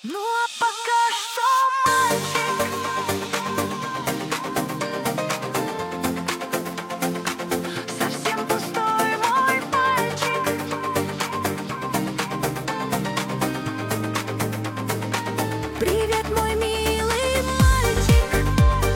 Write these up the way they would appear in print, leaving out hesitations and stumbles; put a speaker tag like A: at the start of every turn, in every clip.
A: Ну а пока что, мальчик, совсем пустой мой пальчик. Привет, мой милый мальчик.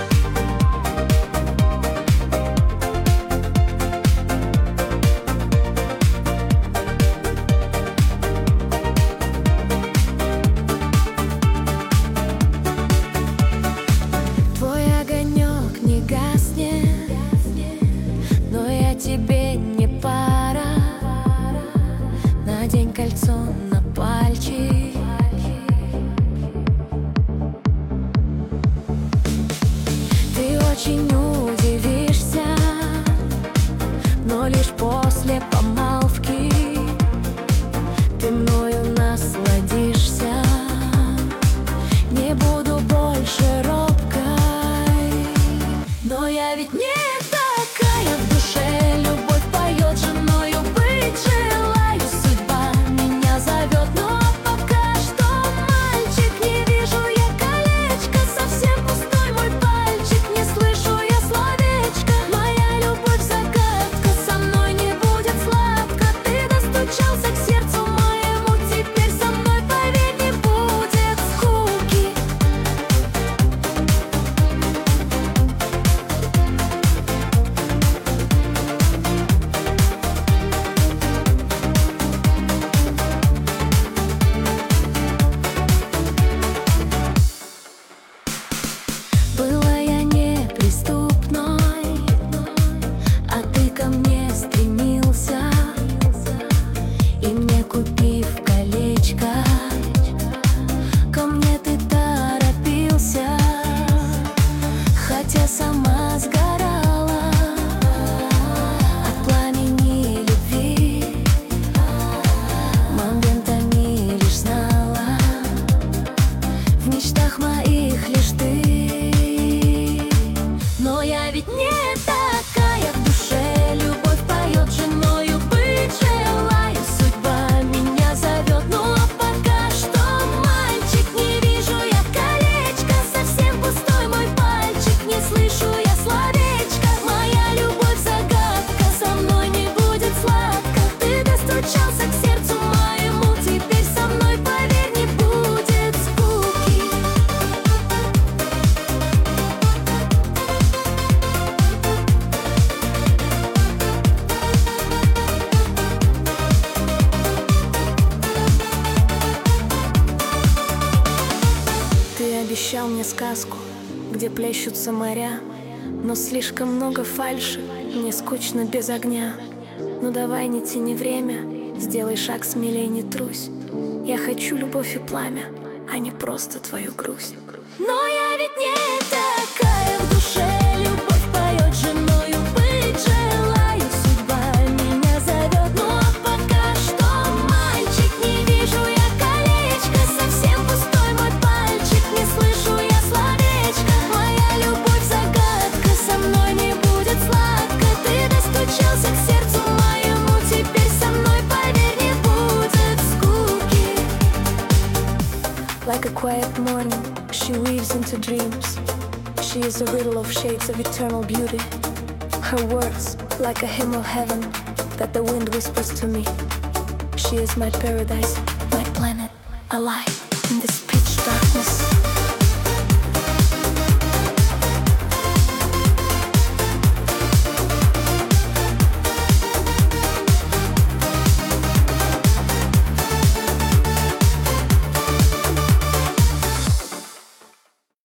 A: Твой огонек не гаснет, но я тебе не пара. Надень кольцо на пальчик. Ты очень удивишься, но лишь после помолвки ты мною насладишься. Не буду больше робкой, но я ведь не такая в душе. Любовь поет, женою быть желаю. Судьба меня зовет, но пока что, мальчик, не вижу я колечко. Совсем пустой мой пальчик, не слышу я словечко. Моя любовь загадка, со мной не будет сладко. Ты достучался к сердцу моему, теперь со мной, поверь, не будет скуки. Была я неприступной, а ты ко мне стремился, и мне, купив колечко, ко мне ты торопился, хотя сама сгорала от пламени любви. Моментами лишь знала, в мечтах моих лишь ты. Но я ведь не такая в душе. Любовь поет, женою быть желаю. Судьба меня зовет, ну а пока что, мальчик, не вижу я колечко. Совсем пустой мой пальчик, не слышу я словечко. Моя любовь загадка, со мной не будет сладко. Ты достучался к сердцу моему, теперь со мной, поверь, не будет скуки. Ты обещал мне сказку, где плещутся моря, но слишком много фальши, мне скучно без огня. Ну давай, не тяни время, сделай шаг смелей, не трусь. Я хочу любовь и пламя, а не просто твою грусть. Но я ведь не такая в душе. Любовь поет, женою быть желаю. Судьба меня зовет, ну а пока что, мальчик, не вижу я колечко. Совсем пустой мой пальчик, не слышу я словечко. Моя любовь загадка, со мной не будет сладко. Ты достучался к сердцу моему, теперь со мной, поверь, не будет скуки. Like a quiet morning, she weaves into dreams. She is a riddle of shades of eternal beauty. Her words, like a hymn of heaven that the wind whispers to me. She is my paradise, my planet, alive in this